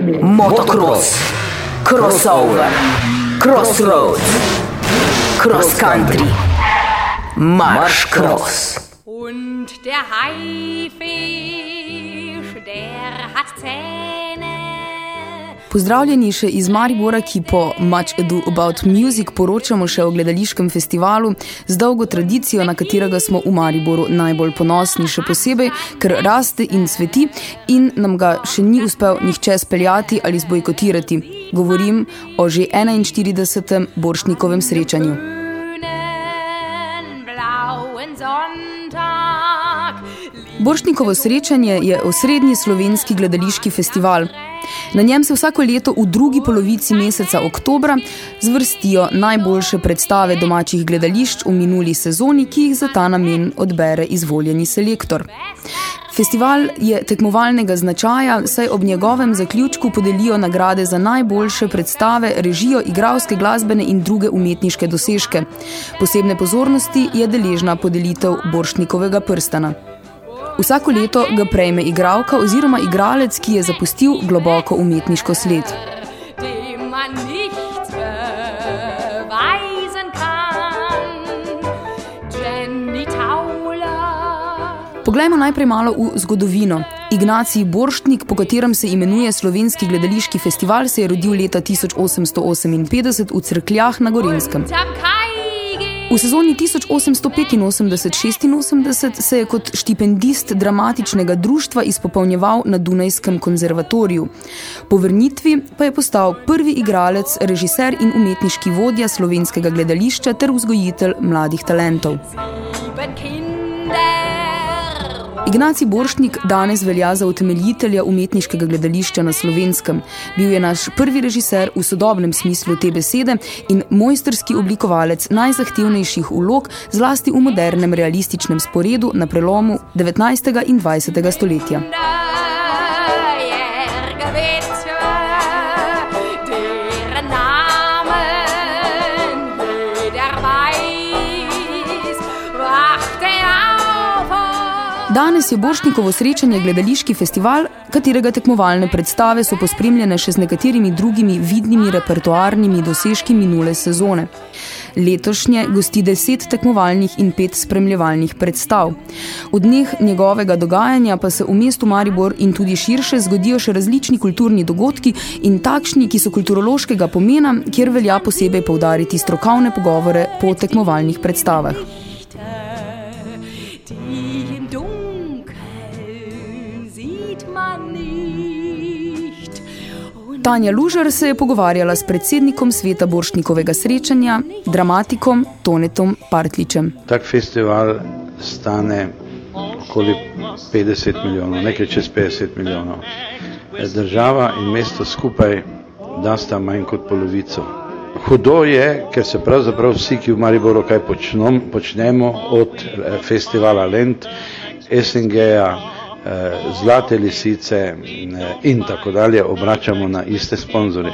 Motocross, Crossover, Crossroads, Cross Country, Marsch Cross. Und der Haifisch, der hat Zähne. Pozdravljeni še iz Maribora, ki po Much Ado About Music poročamo še o gledališkem festivalu z dolgo tradicijo, na katerega smo v Mariboru najbolj ponosni, še posebej, ker raste in cveti in nam ga še ni uspel nihče speljati ali zbojkotirati. Govorim o že 41. Borštnikovem srečanju. Borštnikovo srečanje je osrednji slovenski gledališki festival. Na njem se vsako leto v drugi polovici meseca oktobra zvrstijo najboljše predstave domačih gledališč v minuli sezoni, ki jih za ta namen odbere izvoljeni selektor. Festival je tekmovalnega značaja, saj ob njegovem zaključku podelijo nagrade za najboljše predstave, režijo, igralske, glasbene in druge umetniške dosežke. Posebne pozornosti je deležna podelitev Borštnikovega prstana. Vsako leto ga prejme igralka oziroma igralec, ki je zapustil globoko umetniško sled. Poglejmo najprej malo v zgodovino. Ignacij Borštnik, po katerem se imenuje Slovenski gledališki festival, se je rodil leta 1858 v Cerkljah na Gorenjskem. V sezoni 1885-86 se je kot štipendist dramatičnega društva izpopolnjeval na Dunajskem konzervatoriju. Po vrnitvi pa je postal prvi igralec, režiser in umetniški vodja slovenskega gledališča ter vzgojitelj mladih talentov. Ignacij Borštnik danes velja za utemeljitelja umetniškega gledališča na Slovenskem. Bil je naš prvi režiser v sodobnem smislu te besede in mojstrski oblikovalec najzahtevnejših vlog, zlasti v modernem realističnem sporedu na prelomu 19. in 20. stoletja. Danes je Borštnikovo srečanje gledališki festival, katerega tekmovalne predstave so pospremljene še z nekaterimi drugimi vidnimi repertoarnimi dosežki minule sezone. Letošnje gosti 10 tekmovalnih in 5 spremljevalnih predstav. V dneh njegovega dogajanja pa se v mestu Maribor in tudi širše zgodijo še različni kulturni dogodki in takšni, ki so kulturološkega pomena, kjer velja posebej poudariti strokovne pogovore po tekmovalnih predstavah. Tanja Lužar se je pogovarjala s predsednikom sveta Borštnikovega srečanja, dramatikom Tonetom Partličem. Tak festival stane okoli 50 milijonov, nekaj čez 50 milijonov. Država in mesto skupaj dasta manj kot polovico. Hudo je, ker se pravzaprav vsi, ki v Mariboru kaj počnemo, od festivala Lent, SNG-ja, Zlate lisice in tako dalje, obračamo na iste sponzorje.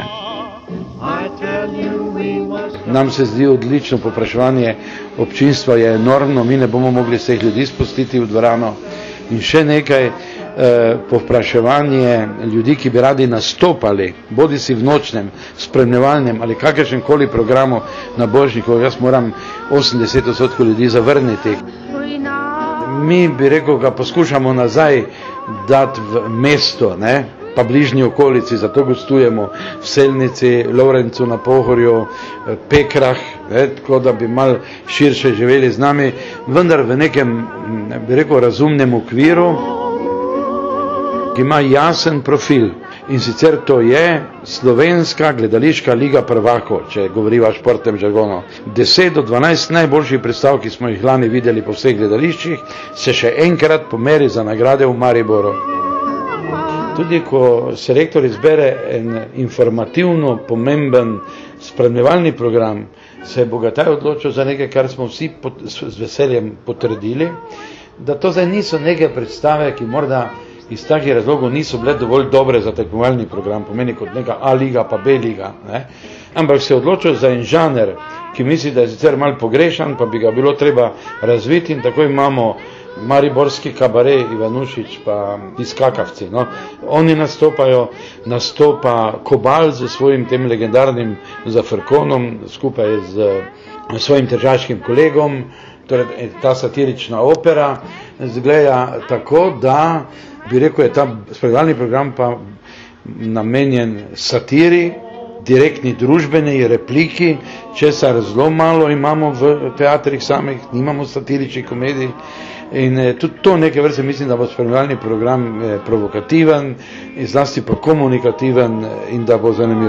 Nam se zdi odlično, povpraševanje občinstva je enormno, mi ne bomo mogli vseh ljudi spustiti v dvorano. In še nekaj, povpraševanje ljudi, ki bi radi nastopali, bodi si v nočnem, spremljevalnem ali kakršenkoli programu na Borštnikovo, jaz moram 80% ljudi zavrniti. Mi, bi rekel, ga poskušamo nazaj dati v mesto, ne? Pa bližnji okolici, zato gostujemo v Selnici, Lovrencu na Pohorju, Pekrah, ne? Tako da bi malo širše živeli z nami, vendar v nekem, bi rekel, razumnem okviru, ki ima jasen profil. In sicer to je Slovenska gledališka liga prvakov, če govoriva o športnem žargonu. 10 do 12 najboljših predstav, ki smo jih lani videli po vseh gledališčih, se še enkrat pomeri za nagrade v Mariboru. Tudi ko selektor izbere en informativno pomemben spremljevalni program, se je Bogataj odločil za nekaj, kar smo vsi z veseljem potrdili, da to zdaj niso neke predstave, ki morda iz takih razlogov niso bile dovolj dobre za tekmovalni program, pomeni kot neka A liga pa B liga, ne? Ampak se je odločil za en žanr, ki misli, da je sicer malo pogrešan, pa bi ga bilo treba razviti in tako imamo mariborski kabaret Ivanušič pa Iskakavci. No. Oni nastopa Kobal z svojim tem legendarnim Zafrkonom, skupaj z svojim tržaškim kolegom, torej ta satirična opera zgleda tako, da bi rekel, je ta spremljalni program pa namenjen satiri, direktni družbeni repliki, česar zelo malo imamo v teatrih samih, nimamo satiričnih komedij. In tudi to neke vrste mislim, da bo spremljalni program provokativen in zlasti pa komunikativen in da bo zanimiv.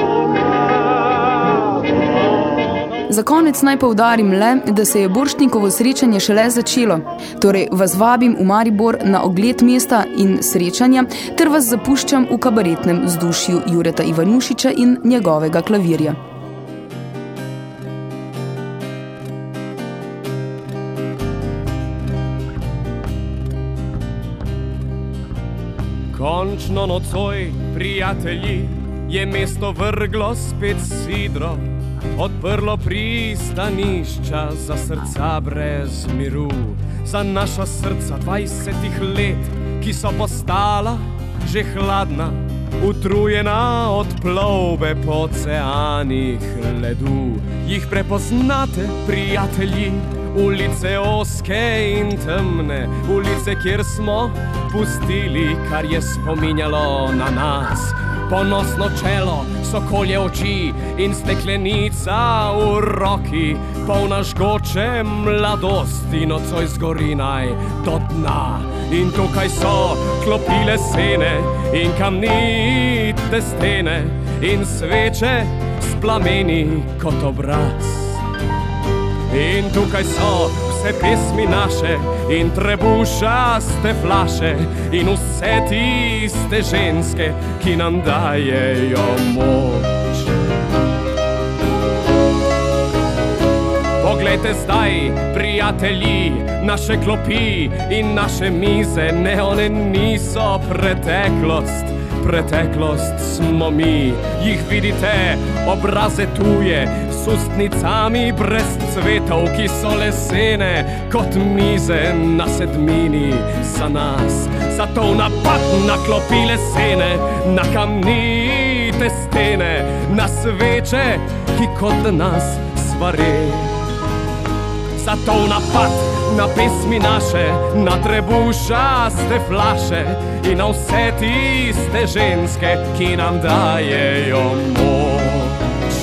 Za konec naj poudarim le, da se je Borštnikovo srečanje šele začelo. Torej vas vabim v Maribor na ogled mesta in srečanja, ter vas zapuščam v kabaretnem vzdušju Jureta Ivanušiča in njegovega klavirja. Končno nocoj, prijatelji, je mesto vrglo spet sidro, odprlo pristanišča za srca brez miru, za naša srca 20 let, ki so postala že hladna, utrujena od plovbe po oceanih ledu. Jih prepoznate, prijatelji, ulice oske in temne, ulice, kjer smo pustili, kar je spominjalo na nas. Ponosno čelo, sokolje oči in steklenica v roki, polna žgoče mladosti, nocoj zgori naj do dna. In tukaj so klopi lesene in kamnite stene in sveče s plameni kot obraz. In tukaj so vse pesmi naše in trebušaste flaše in vse tiste ženske, ki nam dajejo moč. Poglejte zdaj, prijatelji, naše klopi in naše mize, ne, one niso preteklost. Preteklost smo mi, jih vidite, obraze tuje, s ustnicami brez cvetov, ki so lesene kot mize na sedmini za nas. Zato v napad na klopi lesene, na kamnite stene, na sveče, ki kot nas svare. Zato v napad na pesmi naše, na trebušaste flaše in na vse tiste ženske, ki nam dajejo moč.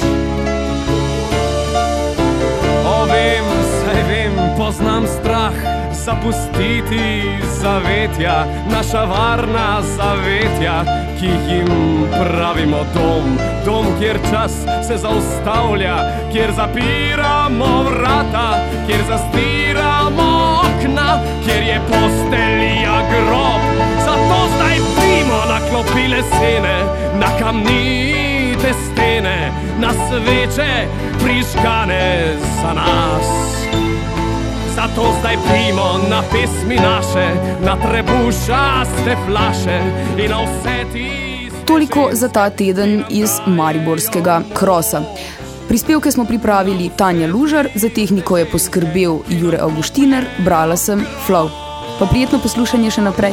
Vem, saj vem, poznam strah zapustiti zavetja, naša varna zavetja, ki jim pravimo dom. Dom, kjer čas se zaustavlja, kjer zapiramo vrata, kjer zastiramo okna, kjer je postelja grob. Zato zdaj pimo na klopi lesene, na kamnite stene, na sveče prižgane za nas. Zato zdaj pimo na pesmi naše, na trebušaste flaše in na vse tiste. Toliko za ta teden iz mariborskega Krosa. Prispevke smo pripravili Tanja Lužar, za tehniko je poskrbel Jure Avguštiner, brala sem Flow. Pa prijetno poslušanje še naprej.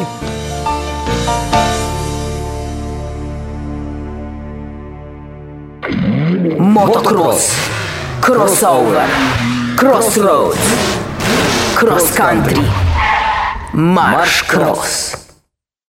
Motocross, crossover, crossroads, cross country, marš cross.